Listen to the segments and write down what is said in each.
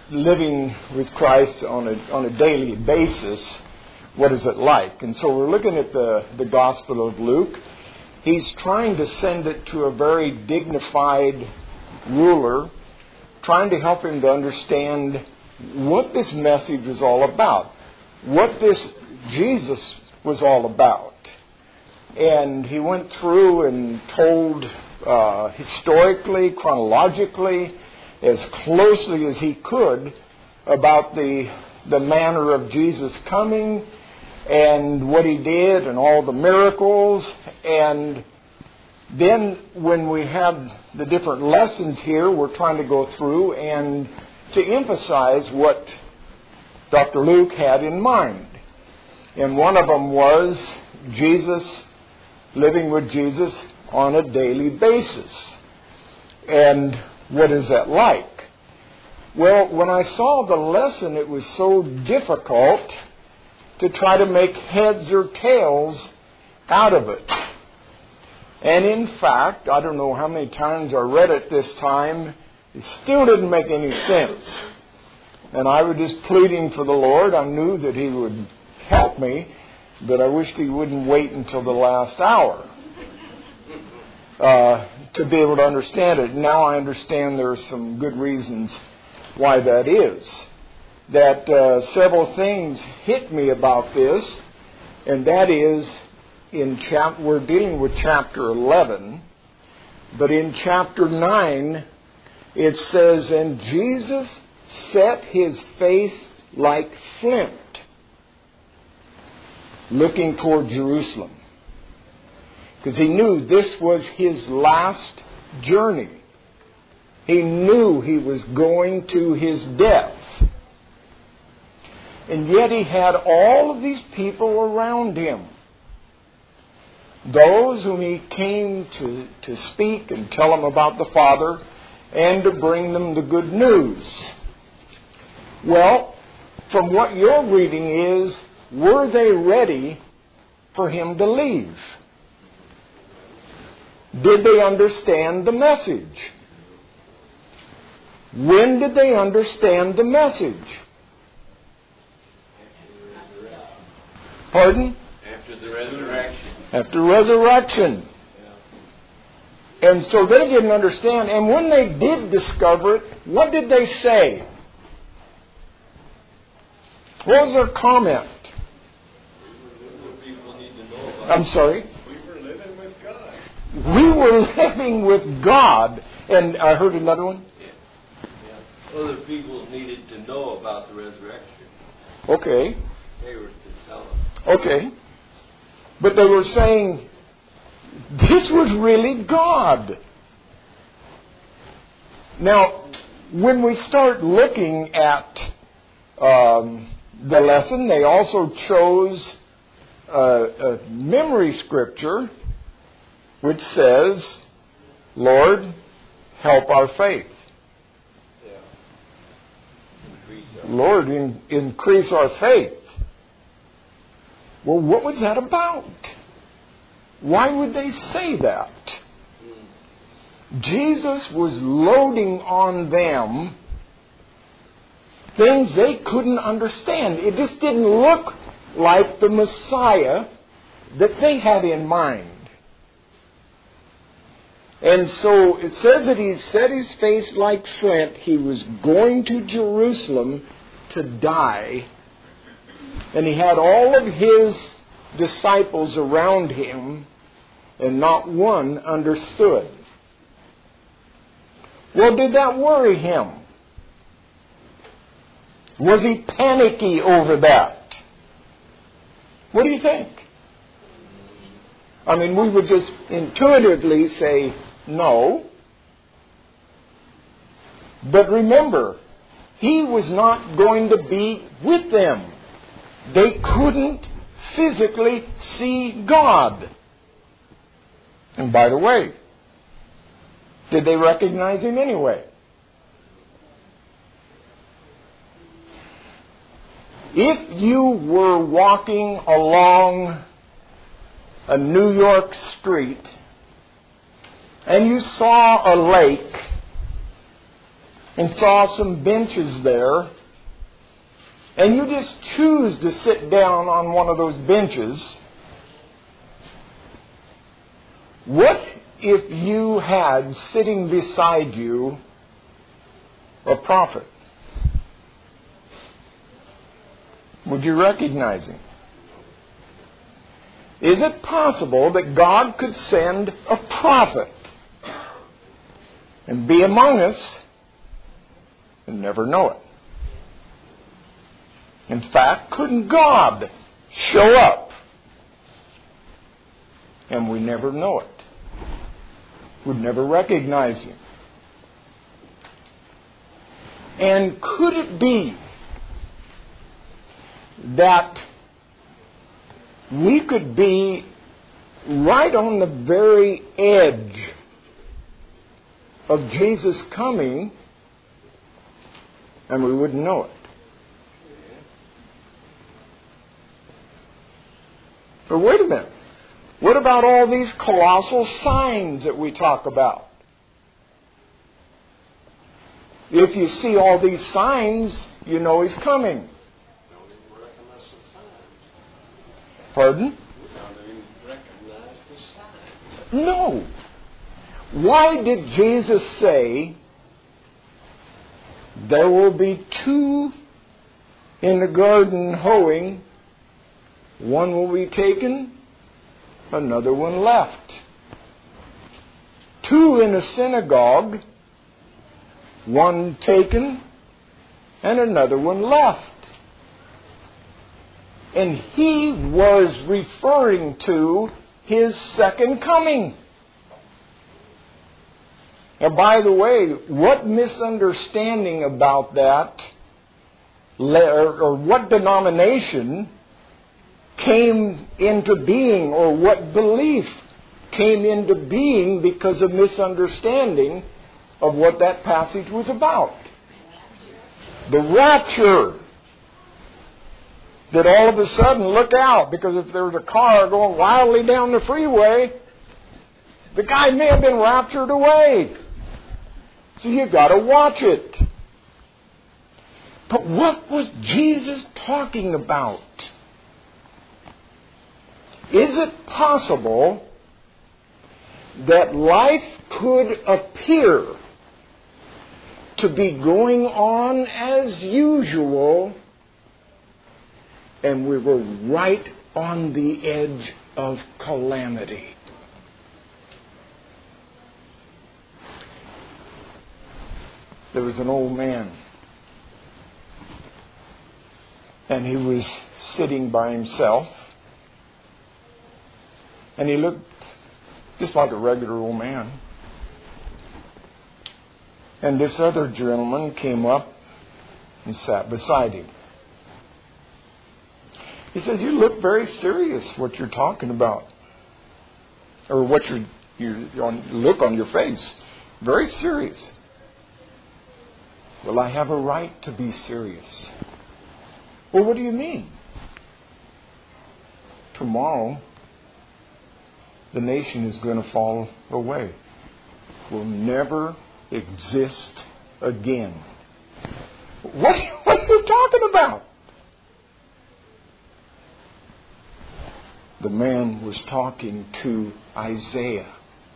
living with Christ on a daily basis, what is it like? And so we're looking at the Gospel of Luke. He's trying to send it to a very dignified ruler, trying to help him to understand what this message is all about, what this Jesus was all about. And he went through and told historically, chronologically, as closely as he could about the manner of Jesus coming and what he did and all the miracles. And then when we have the different lessons here, we're trying to go through and to emphasize what Dr. Luke had in mind. And one of them was Jesus, living with Jesus on a daily basis. And what is that like? Well, when I saw the lesson, it was so difficult to try to make heads or tails out of it. And in fact, I don't know how many times I read it this time, it still didn't make any sense. And I was just pleading for the Lord. I knew that He would help me, but I wished He wouldn't wait until the last hour to be able to understand it. Now I understand there are some good reasons why that is. That several things hit me about this, and that is, we're dealing with chapter 11, but in chapter 9 it says, "And Jesus set His face like flint, looking toward Jerusalem." Because He knew this was His last journey. He knew He was going to His death. And yet He had all of these people around Him. Those whom He came to speak and tell them about the Father and to bring them the good news. Well, from what your reading is, were they ready for Him to leave? Did they understand the message? When did they understand the message? Pardon? After the resurrection. After resurrection. And so they didn't understand. And when they did discover it, what did they say? What was their comment? I'm sorry? We were living with God. We were living with God. And I heard another one? Yeah. Other people needed to know about the resurrection. Okay. They were to tell them. Okay. But they were saying, this was really God. Now, when we start looking at the lesson, they also chose a memory scripture which says, "Lord, help our faith." Lord, increase our faith. Well, what was that about? Why would they say that? Jesus was loading on them things they couldn't understand. It just didn't look like the Messiah that they had in mind. And so it says that He set His face like flint. He was going to Jerusalem to die. And He had all of His disciples around Him, and not one understood. Well, did that worry Him? Was He panicky over that? What do you think? I mean, we would just intuitively say no. But remember, He was not going to be with them. They couldn't physically see God. And by the way, did they recognize Him anyway? If you were walking along a New York street and you saw a lake and saw some benches there, and you just choose to sit down on one of those benches, what if you had sitting beside you a prophet? Would you recognize him? Is it possible that God could send a prophet and be among us and never know it? In fact, couldn't God show up and we never know it? We'd never recognize him. And could it be that we could be right on the very edge of Jesus coming and we wouldn't know it? But wait a minute. What about all these colossal signs that we talk about? If you see all these signs, you know he's coming. Pardon? No. Why did Jesus say there will be two in the garden hoeing? One will be taken, another one left. Two in a synagogue, one taken, and another one left. And he was referring to his second coming. And by the way, what misunderstanding about that, or what denomination came into being, or what belief came into being because of misunderstanding of what that passage was about? The rapture. That all of a sudden, look out, because if there was a car going wildly down the freeway, the guy may have been raptured away. So you've got to watch it. But what was Jesus talking about? Is it possible that life could appear to be going on as usual and we were right on the edge of calamity? There was an old man, and he was sitting by himself, and he looked just like a regular old man. And this other gentleman came up and sat beside him. He said, "You look very serious, what you're talking about. Or what you look on your face. Very serious." "Well, I have a right to be serious." "Well, what do you mean?" "Tomorrow, the nation is going to fall away. Will never exist again." What are you talking about? The man was talking to Isaiah.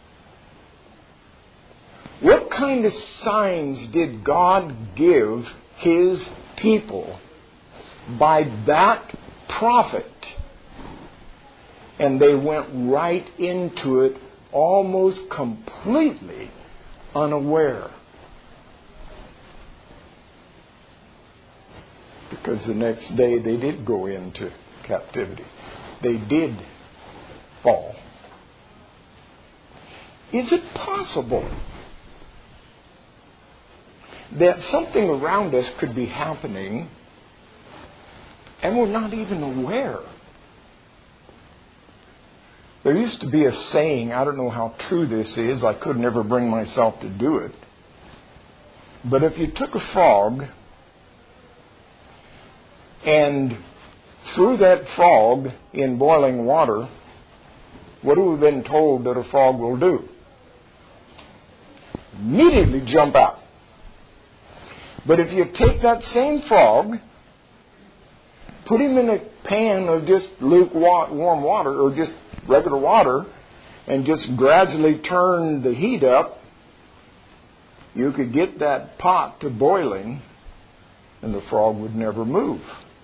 What kind of signs did God give His people by that prophet? And they went right into it almost completely unaware. Because the next day they did go into captivity. They did fall. Is it possible that something around us could be happening and we're not even aware? There used to be a saying, I don't know how true this is, I could never bring myself to do it, but if you took a frog and threw that frog in boiling water, what have we been told that a frog will do? Immediately jump out. But if you take that same frog, put him in a pan of just lukewarm water or just regular water, and just gradually turn the heat up, you could get that pot to boiling, and the frog would never move.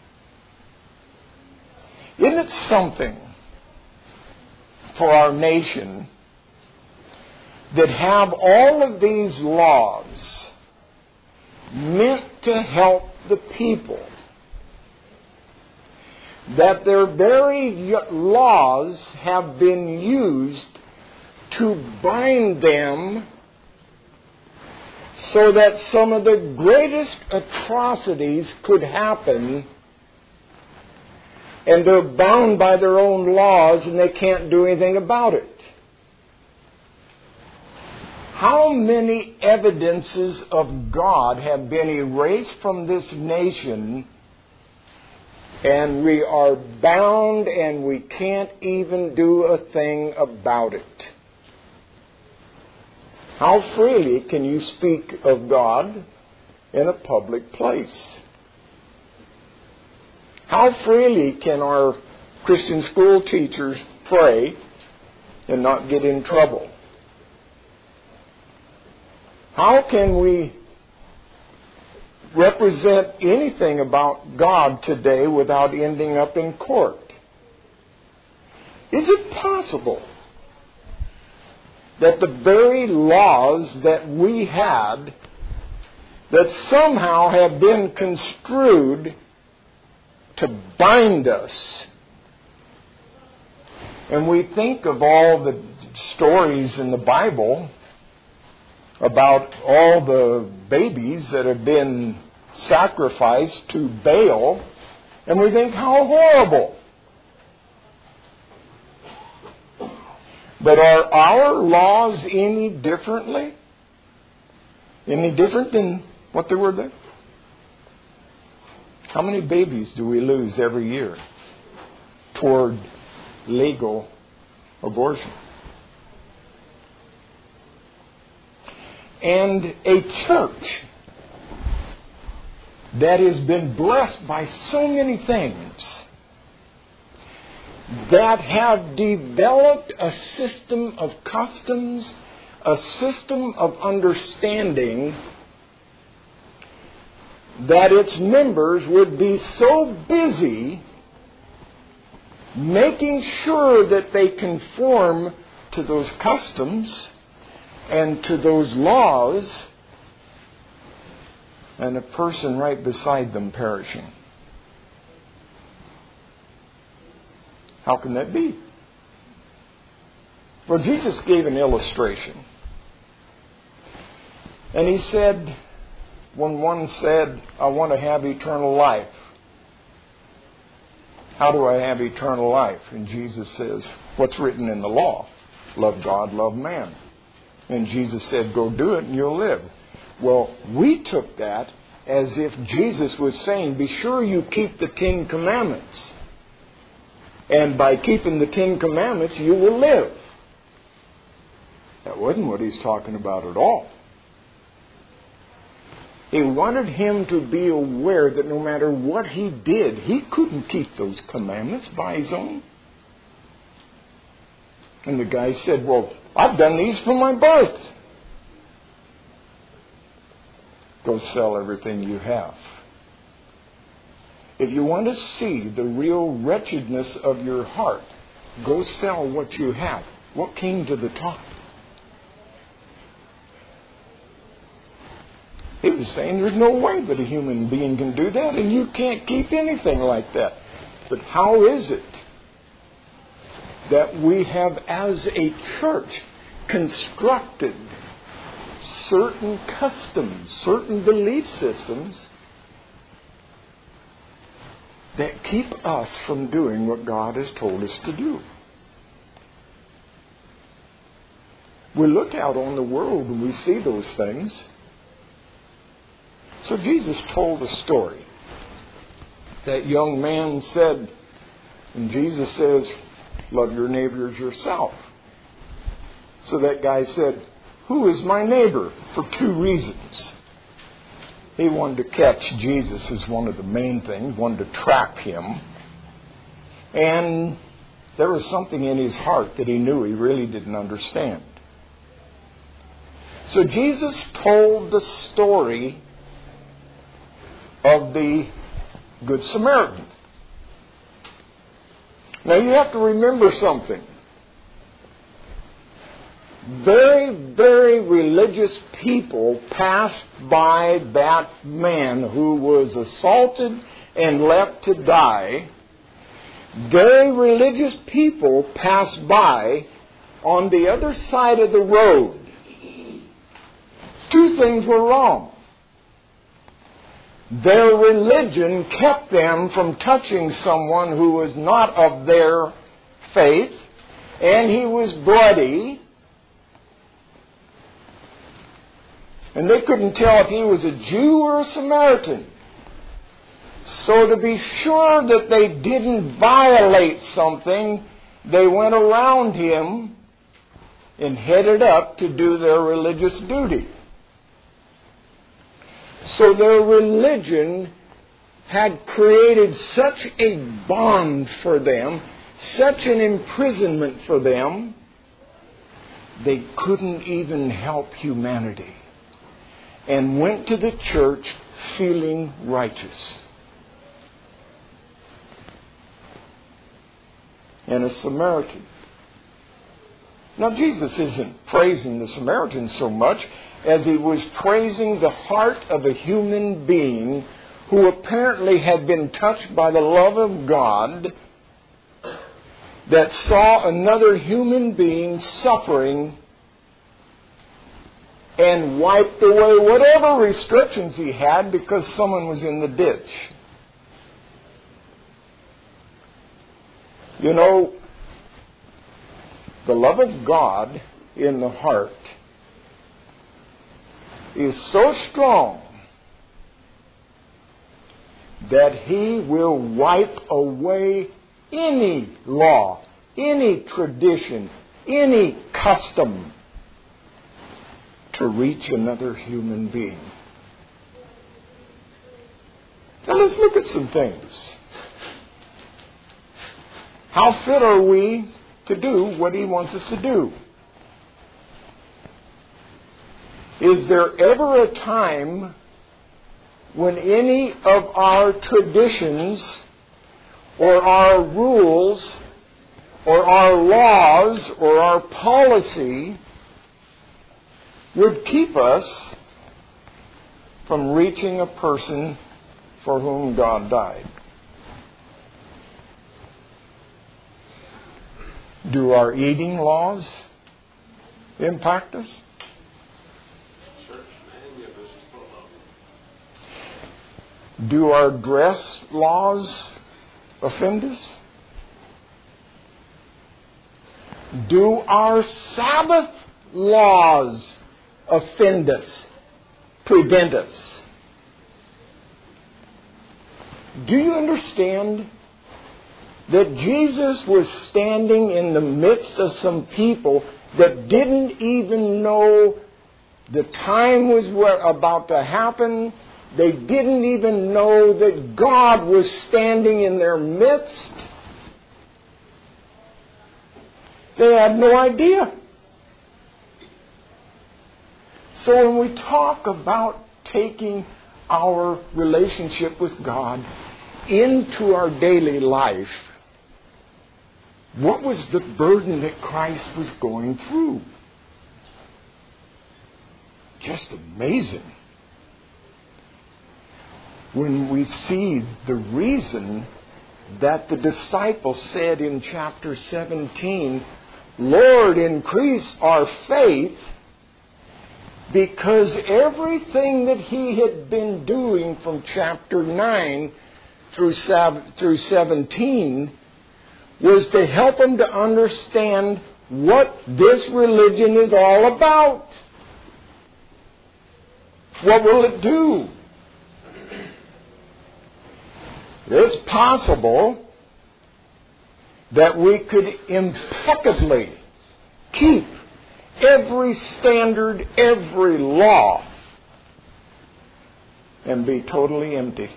Isn't it something for our nation that have all of these laws meant to help the people, that their very laws have been used to bind them so that some of the greatest atrocities could happen, and they're bound by their own laws and they can't do anything about it? How many evidences of God have been erased from this nation, and we are bound and we can't even do a thing about it? How freely can you speak of God in a public place? How freely can our Christian school teachers pray and not get in trouble? How can we represent anything about God today without ending up in court? Is it possible that the very laws that we had that somehow have been construed to bind us? And we think of all the stories in the Bible about all the babies that have been sacrificed to Baal, and we think, how horrible. But are our laws any different than what they were then? How many babies do we lose every year toward legal abortion? And a church that has been blessed by so many things, that have developed a system of customs, a system of understanding, that its members would be so busy making sure that they conform to those customs and to those laws, and a person right beside them perishing. How can that be? Well, Jesus gave an illustration. And he said, when one said, I want to have eternal life, how do I have eternal life? And Jesus says, what's written in the law? Love God, love man. And Jesus said, go do it and you'll live. Well, we took that as if Jesus was saying, be sure you keep the 10 Commandments. And by keeping the 10 Commandments, you will live. That wasn't what he's talking about at all. He wanted him to be aware that no matter what he did, he couldn't keep those commandments by his own. And the guy said, well, I've done these from my birth. Go sell everything you have. If you want to see the real wretchedness of your heart, go sell what you have. What came to the top? He was saying there's no way that a human being can do that, and you can't keep anything like that. But how is it that we have, as a church, constructed certain customs, certain belief systems that keep us from doing what God has told us to do? We look out on the world and we see those things. So Jesus told a story. That young man said, and Jesus says, love your neighbor as yourself. So that guy said, who is my neighbor? For 2 reasons. He wanted to catch Jesus as one of the main things, wanted to trap him. And there was something in his heart that he knew he really didn't understand. So Jesus told the story of the Good Samaritan. Now you have to remember something. Very, very religious people passed by that man who was assaulted and left to die. Very religious people passed by on the other side of the road. Two things were wrong. Their religion kept them from touching someone who was not of their faith, and he was bloody. And they couldn't tell if he was a Jew or a Samaritan. So to be sure that they didn't violate something, they went around him and headed up to do their religious duty. So their religion had created such a bond for them, such an imprisonment for them, they couldn't even help humanity. And went to the church feeling righteous. And a Samaritan. Now Jesus isn't praising the Samaritan so much as he was praising the heart of a human being who apparently had been touched by the love of God, that saw another human being suffering and wiped away whatever restrictions he had because someone was in the ditch. You know, the love of God in the heart is so strong that He will wipe away any law, any tradition, any custom to reach another human being. Now let's look at some things. How fit are we to do what He wants us to do? Is there ever a time when any of our traditions or our rules or our laws or our policy would keep us from reaching a person for whom God died? Do our eating laws impact us? Do our dress laws offend us? Do our Sabbath laws offend us, prevent us? Do you understand that Jesus was standing in the midst of some people that didn't even know the time was about to happen? They didn't even know that God was standing in their midst. They had no idea. So when we talk about taking our relationship with God into our daily life, what was the burden that Christ was going through? Just amazing. When we see the reason that the disciples said in chapter 17, Lord, increase our faith, because everything that He had been doing from chapter 9 through 17 was to help them to understand what this religion is all about. What will it do? It's possible that we could impeccably keep every standard, every law, and be totally empty.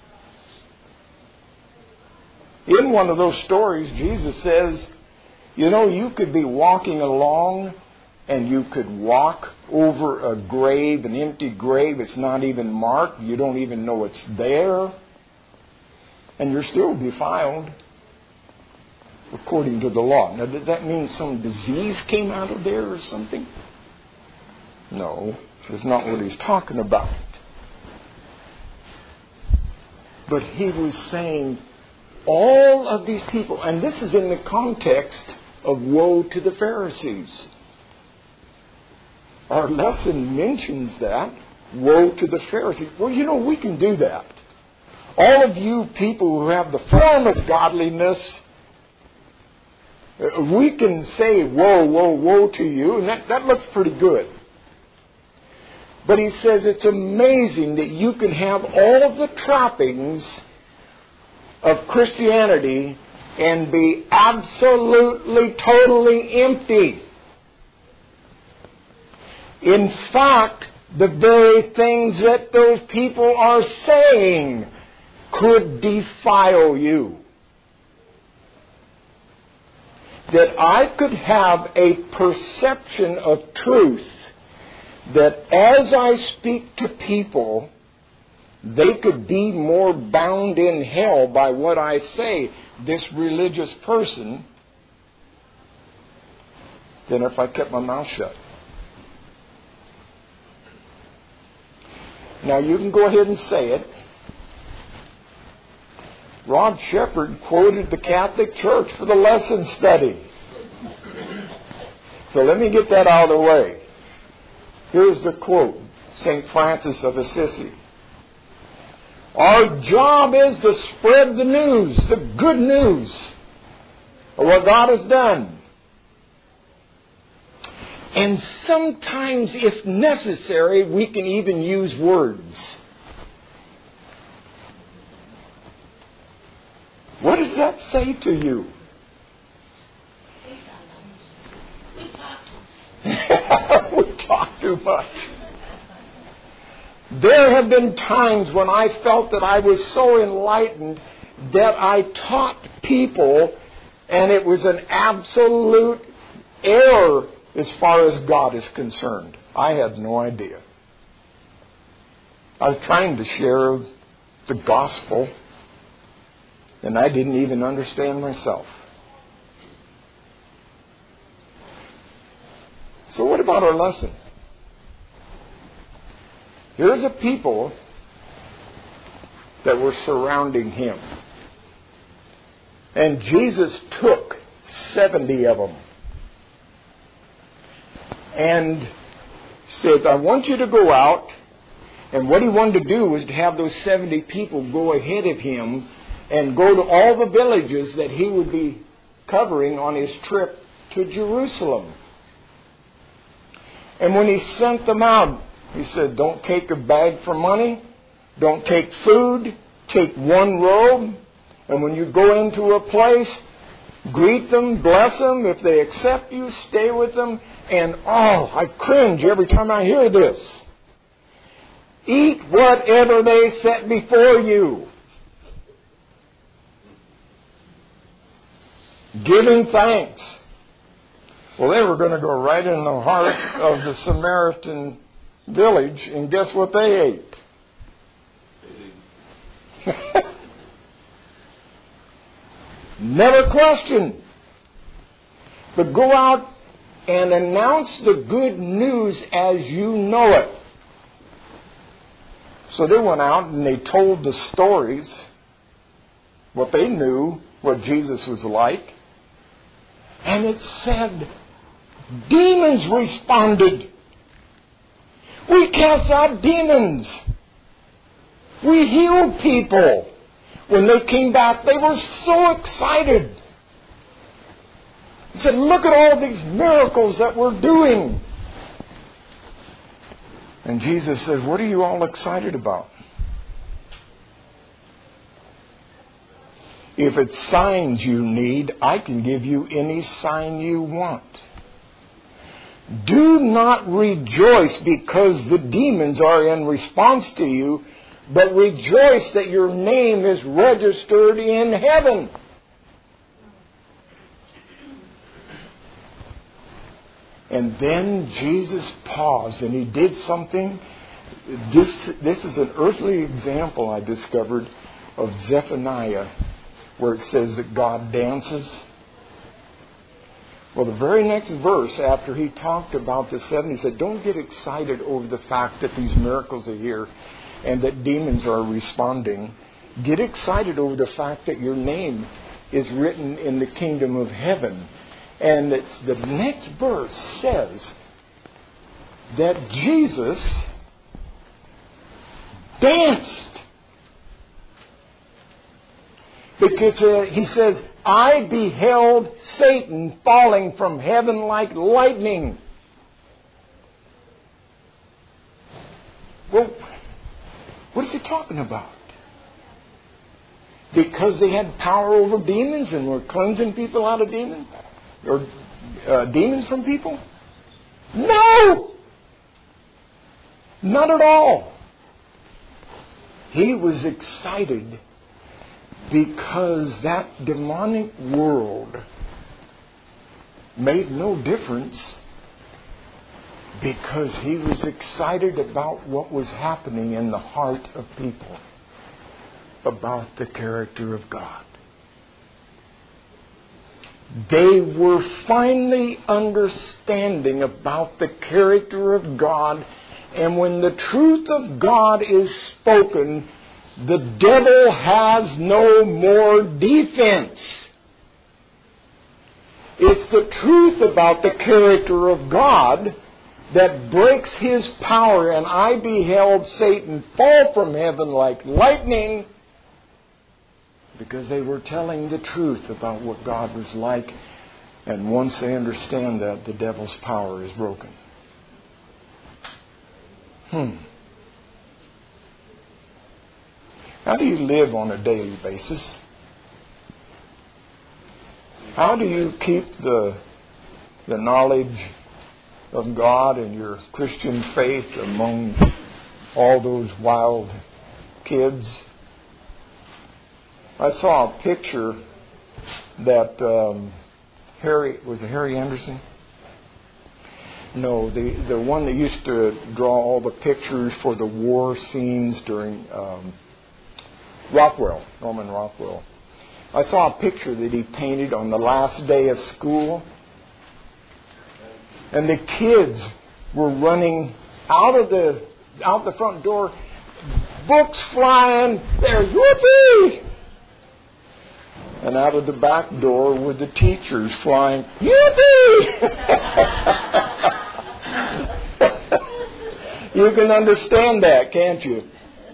In one of those stories, Jesus says, you know, you could be walking along and you could walk over a grave, an empty grave. It's not even marked. You don't even know it's there. And you're still defiled according to the law. Now, does that mean some disease came out of there or something? No, that's not what he's talking about. But he was saying all of these people, and this is in the context of woe to the Pharisees. Our lesson mentions that, woe to the Pharisees. Well, you know, we can do that. All of you people who have the form of godliness, we can say, woe, woe, woe to you, and that looks pretty good. But he says it's amazing that you can have all of the trappings of Christianity and be absolutely, totally empty. In fact, the very things that those people are saying could defile you. That I could have a perception of truth that as I speak to people, they could be more bound in hell by what I say, this religious person, than if I kept my mouth shut. Now you can go ahead and say it. Rod Shepard quoted the Catholic Church for the lesson study. So let me get that out of the way. Here's the quote, St. Francis of Assisi. Our job is to spread the news, the good news of what God has done. And sometimes, if necessary, we can even use words. What does that say to you? We talk too much. There have been times when I felt that I was so enlightened that I taught people, and it was an absolute error as far as God is concerned. I had no idea. I was trying to share the gospel, and I didn't even understand myself. So what about our lesson? Here's a people that were surrounding him. And Jesus took 70 of them. And says, I want you to go out. And what he wanted to do was to have those 70 people go ahead of him and go to all the villages that he would be covering on his trip to Jerusalem. And when he sent them out, he said, don't take a bag for money. Don't take food. Take one robe. And when you go into a place, greet them, bless them. If they accept you, stay with them. And I cringe every time I hear this. Eat whatever they set before you. Giving thanks. Well, they were going to go right in the heart of the Samaritan village, and guess what they ate? Never question. But go out and announce the good news as you know it. So they went out and they told the stories, what they knew, what Jesus was like. And it said, demons responded. We cast out demons. We healed people. When they came back, they were so excited. He said, look at all these miracles that we're doing. And Jesus said, what are you all excited about? If it's signs you need, I can give you any sign you want. Do not rejoice because the demons are in response to you, but rejoice that your name is registered in heaven. And then Jesus paused and He did something. This is an earthly example I discovered of Zephaniah, where it says that God dances. Well, the very next verse, after he talked about the 70, he said, don't get excited over the fact that these miracles are here and that demons are responding. Get excited over the fact that your name is written in the kingdom of heaven. And it's the next verse says that Jesus danced. Because he says, I beheld Satan falling from heaven like lightning. Well, what is he talking about? Because they had power over demons and were cleansing people out of demons? Or demons from people? No! Not at all. He was excited because that demonic world made no difference, because he was excited about what was happening in the heart of people, about the character of God. They were finally understanding about the character of God, and when the truth of God is spoken, the devil has no more defense. It's the truth about the character of God that breaks his power. And I beheld Satan fall from heaven like lightning, because they were telling the truth about what God was like. And once they understand that, the devil's power is broken. How do you live on a daily basis? How do you keep the knowledge of God and your Christian faith among all those wild kids? I saw a picture that was it Harry Anderson? No, the one that used to draw all the pictures for the war scenes during Norman Rockwell. I saw a picture that he painted on the last day of school. And the kids were running out the front door, books flying, there's whoopee! And out of the back door were the teachers flying, yippee! You can understand that, can't you?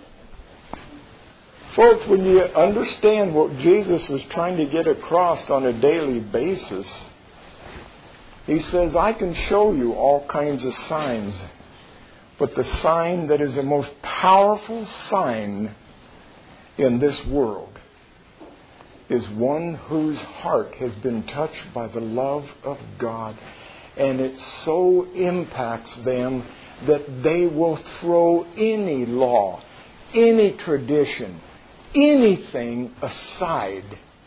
Folks, when you understand what Jesus was trying to get across on a daily basis, He says, I can show you all kinds of signs, but the sign that is the most powerful sign in this world is one whose heart has been touched by the love of God, and it so impacts them that they will throw any law, any tradition, anything aside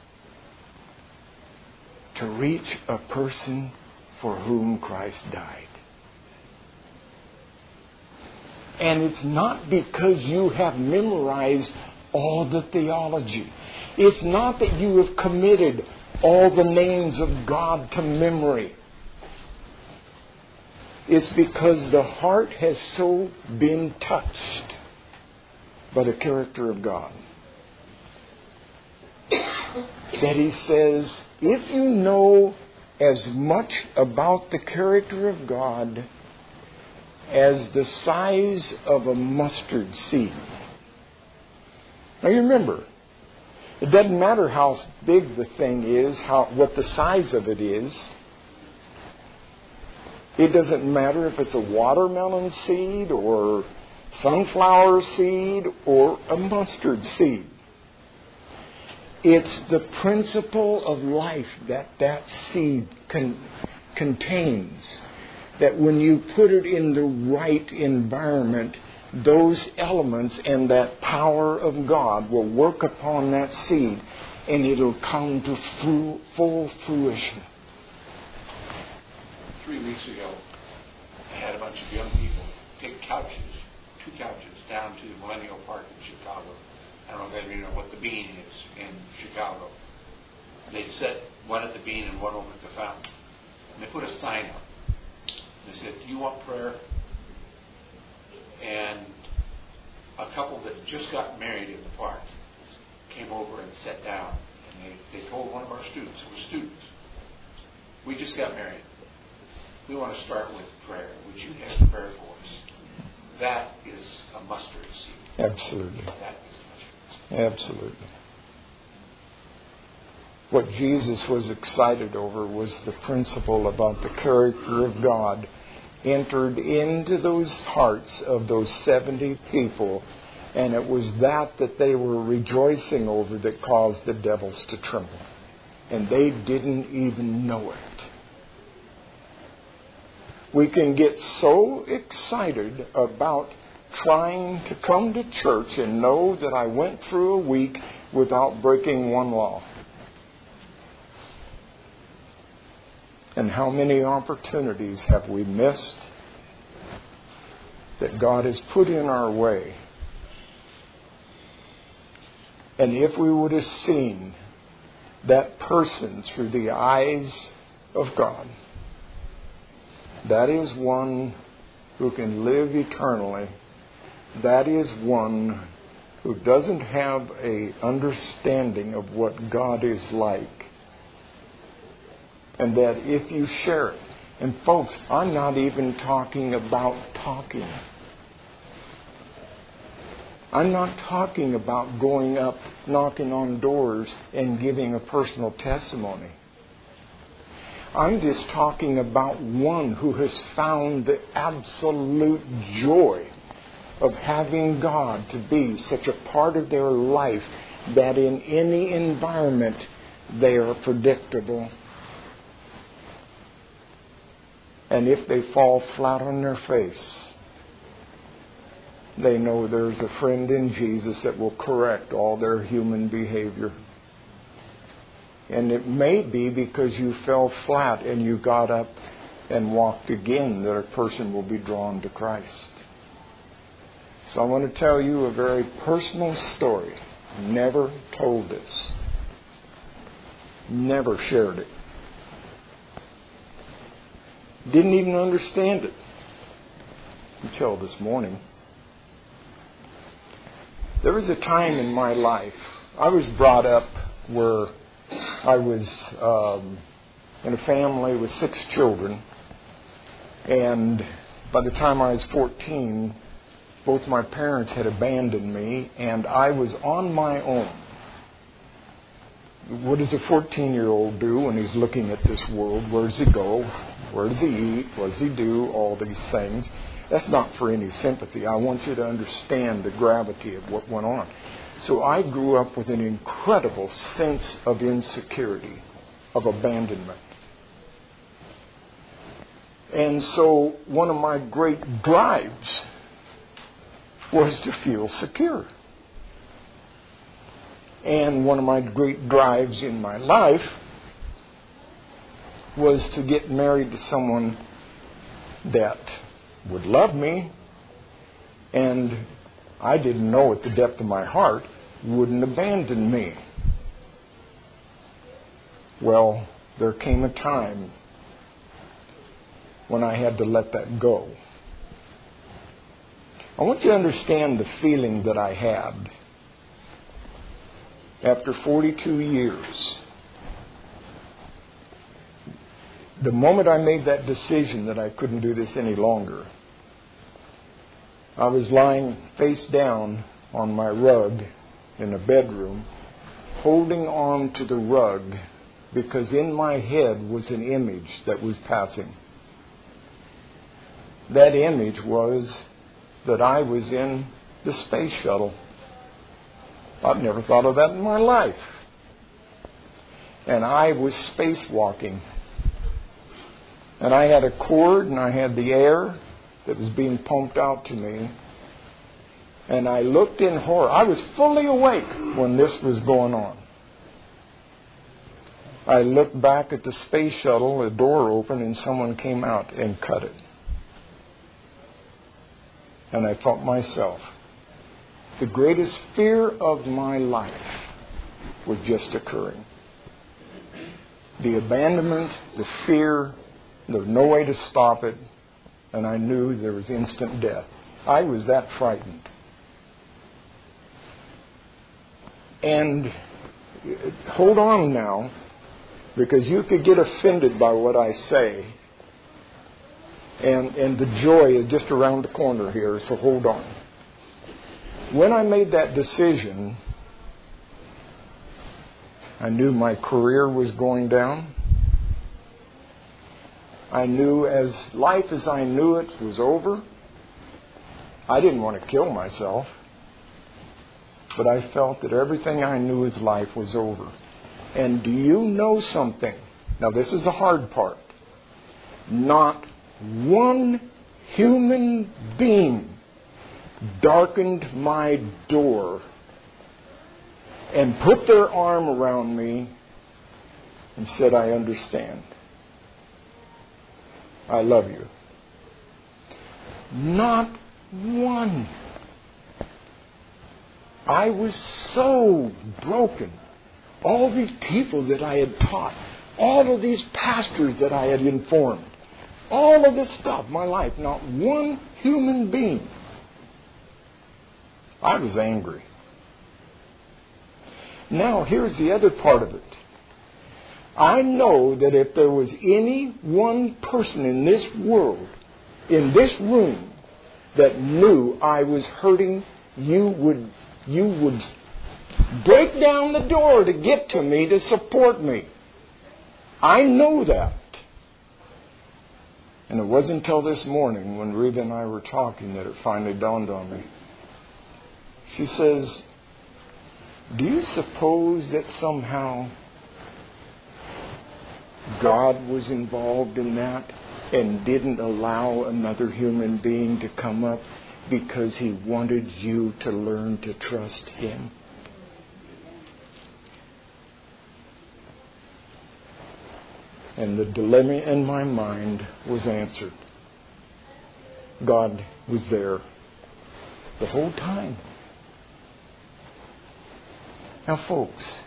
to reach a person for whom Christ died. And it's not because you have memorized all the theology. It's not that you have committed all the names of God to memory. It's because the heart has so been touched by the character of God that He says, if you know as much about the character of God as the size of a mustard seed. Now you remember, it doesn't matter how big the thing is, what the size of it is. It doesn't matter if it's a watermelon seed or sunflower seed or a mustard seed. It's the principle of life that seed contains. That when you put it in the right environment, those elements and that power of God will work upon that seed, and it'll come to full fruition. 3 weeks ago, I had a bunch of young people take couches, 2 couches, down to Millennial Park in Chicago. I don't know if you know what the Bean is in Chicago. They set one at the Bean and one over at the Fountain. And they put a sign up. They said, "Do you want prayer?" And a couple that just got married in the park came over and sat down. And they told one of our students, it was students, "We just got married. We want to start with prayer. Would you have prayer for us?" That is a mustard seed. Absolutely. That is a mustard seed. Absolutely. What Jesus was excited over was the principle about the character of God entered into those hearts of those 70 people, and it was that they were rejoicing over that caused the devils to tremble. And they didn't even know it. We can get so excited about trying to come to church and know that I went through a week without breaking one law. And how many opportunities have we missed that God has put in our way? And if we would have seen that person through the eyes of God, that is one who can live eternally. That is one who doesn't have an understanding of what God is like. And that if you share it, and folks, I'm not even talking about talking. I'm not talking about going up, knocking on doors, and giving a personal testimony. I'm just talking about one who has found the absolute joy of having God to be such a part of their life that in any environment they are predictable. And if they fall flat on their face, they know there's a friend in Jesus that will correct all their human behavior. And it may be because you fell flat and you got up and walked again that a person will be drawn to Christ. So I want to tell you a very personal story. Never told this. Never shared it. Didn't even understand it until this morning. There was a time in my life, I was brought up where I was in a family with 6 children, and by the time I was 14, both my parents had abandoned me, and I was on my own. What does a 14-year-old do when he's looking at this world? Where does he go? Where does he eat? What does he do? All these things. That's not for any sympathy. I want you to understand the gravity of what went on. So I grew up with an incredible sense of insecurity, of abandonment. And so one of my great drives was to feel secure. And one of my great drives in my life was to get married to someone that would love me, and I didn't know at the depth of my heart wouldn't abandon me. Well, there came a time when I had to let that go. I want you to understand the feeling that I had after 42 years. The moment I made that decision that I couldn't do this any longer, I was lying face down on my rug in a bedroom, holding on to the rug because in my head was an image that was passing. That image was that I was in the space shuttle. I've never thought of that in my life. And I was spacewalking. And I had a cord and I had the air that was being pumped out to me. And I looked in horror. I was fully awake when this was going on. I looked back at the space shuttle, the door opened, and someone came out and cut it. And I thought myself, the greatest fear of my life was just occurring. The abandonment, the fear, there was no way to stop it, and I knew there was instant death. I was that frightened. And hold on now, because you could get offended by what I say. And the joy is just around the corner here, so hold on. When I made that decision, I knew my career was going down. I knew as life as I knew it was over. I didn't want to kill myself. But I felt that everything I knew as life was over. And do you know something? Now this is the hard part. Not one human being darkened my door and put their arm around me and said, I understand. I love you. Not one. I was so broken. All these people that I had taught, all of these pastors that I had informed, all of this stuff, my life, not one human being. I was angry. Now, here's the other part of it. I know that if there was any one person in this world, in this room, that knew I was hurting, you would break down the door to get to me, to support me. I know that. And it wasn't until this morning when Rita and I were talking that it finally dawned on me. She says, do you suppose that somehow God was involved in that and didn't allow another human being to come up because He wanted you to learn to trust Him? And the dilemma in my mind was answered. God was there the whole time. Now, folks,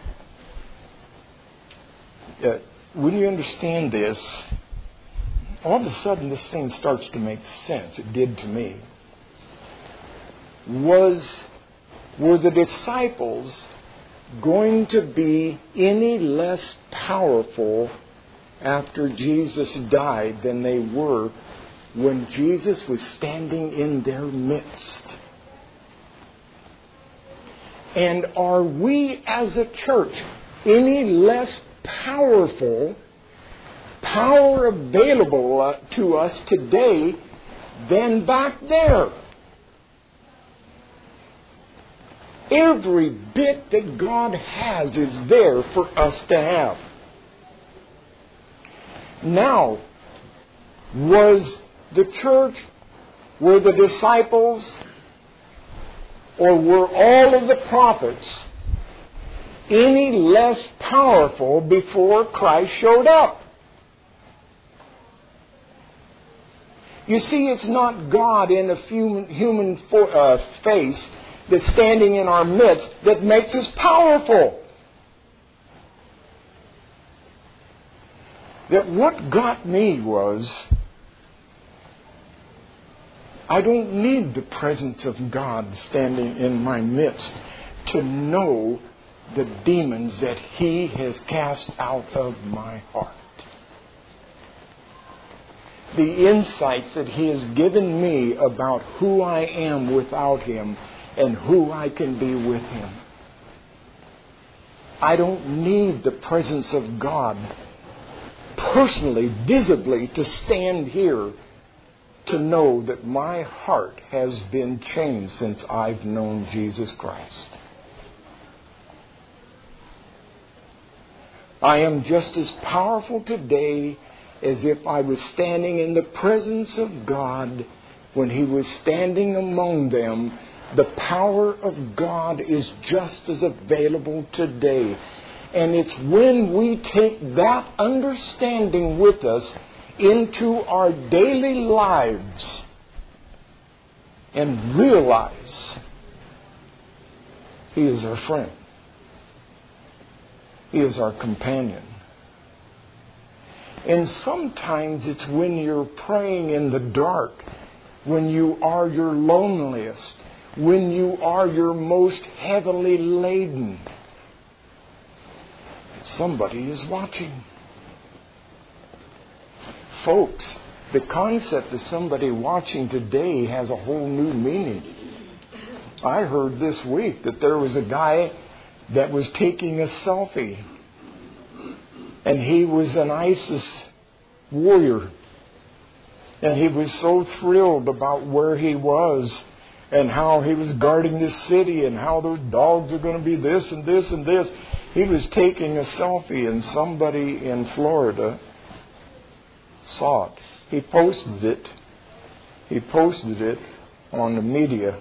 when you understand this, all of a sudden this thing starts to make sense. It did to me. Were the disciples going to be any less powerful after Jesus died than they were when Jesus was standing in their midst? And are we as a church any less powerful, power available to us today than back there? Every bit that God has is there for us to have. Now, was the church, were the disciples, or were all of the prophets any less powerful before Christ showed up? You see, it's not God in a human face that's standing in our midst that makes us powerful. That what got me was, I don't need the presence of God standing in my midst to know the demons that He has cast out of my heart. The insights that He has given me about who I am without Him and who I can be with Him. I don't need the presence of God personally, visibly, to stand here to know that my heart has been changed since I've known Jesus Christ. I am just as powerful today as if I was standing in the presence of God when He was standing among them The power of God is just as available today. And it's when we take that understanding with us into our daily lives and realize He is our friend. He is our companion. And sometimes it's when you're praying in the dark, when you are your loneliest, when you are your most heavily laden. Somebody is watching. Folks, the concept of somebody watching today has a whole new meaning. I heard this week that there was a guy that was taking a selfie. And he was an ISIS warrior. And he was so thrilled about where he was and how he was guarding this city and how those dogs are going to be this and this and this. He was taking a selfie and somebody in Florida saw it. He posted it. He posted it on the media.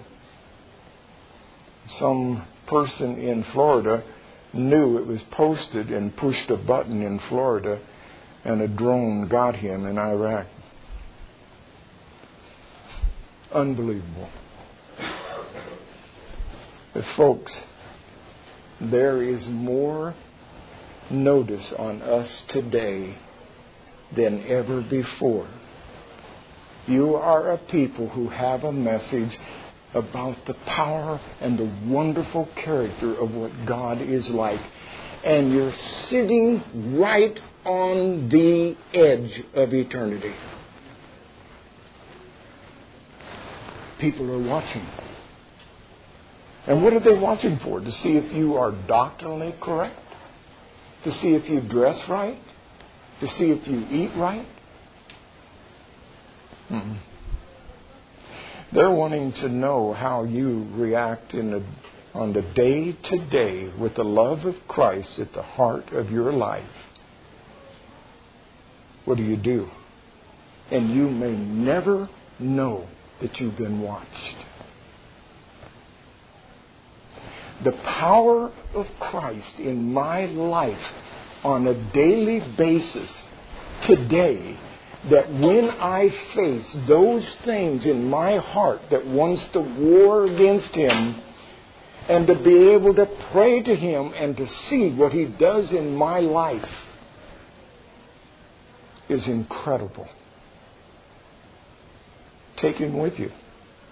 Some person in Florida knew it was posted and pushed a button in Florida, and a drone got him in Iraq. Unbelievable. But folks, there is more notice on us today than ever before. You are a people who have a message about the power and the wonderful character of what God is like. And you're sitting right on the edge of eternity. People are watching. And what are they watching for? To see if you are doctrinally correct? To see if you dress right? To see if you eat right? Mm-mm. They're wanting to know how you react on the day-to-day with the love of Christ at the heart of your life. What do? And you may never know that you've been watched. The power of Christ in my life on a daily basis today, that when I face those things in my heart that wants to war against Him, and to be able to pray to Him and to see what He does in my life, is incredible. Take Him with you.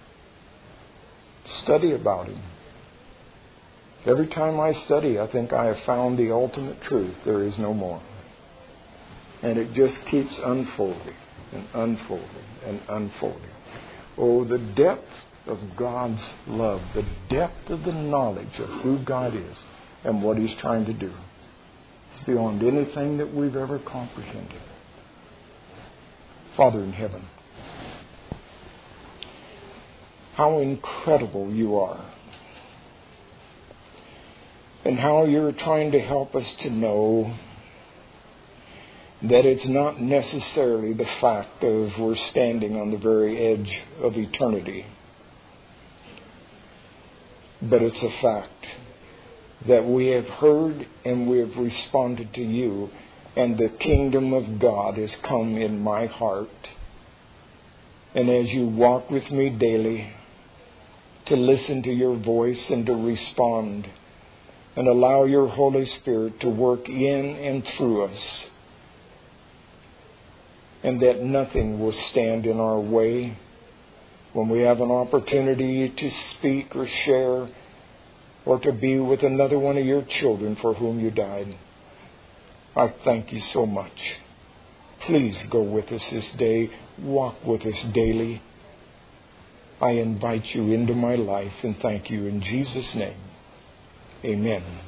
Study about Him. Every time I study, I think I have found the ultimate truth. There is no more. And it just keeps unfolding and unfolding and unfolding. Oh, the depth of God's love, the depth of the knowledge of who God is and what He's trying to do. It's beyond anything that we've ever comprehended. Father in heaven, how incredible You are. And how You're trying to help us to know that it's not necessarily the fact of we're standing on the very edge of eternity, but it's a fact that we have heard and we have responded to You, and the kingdom of God has come in my heart. And as You walk with me daily to listen to Your voice and to respond, and allow Your Holy Spirit to work in and through us, and that nothing will stand in our way when we have an opportunity to speak or share or to be with another one of Your children for whom You died. I thank You so much. Please go with us this day. Walk with us daily. I invite You into my life and thank You in Jesus' name. Amen.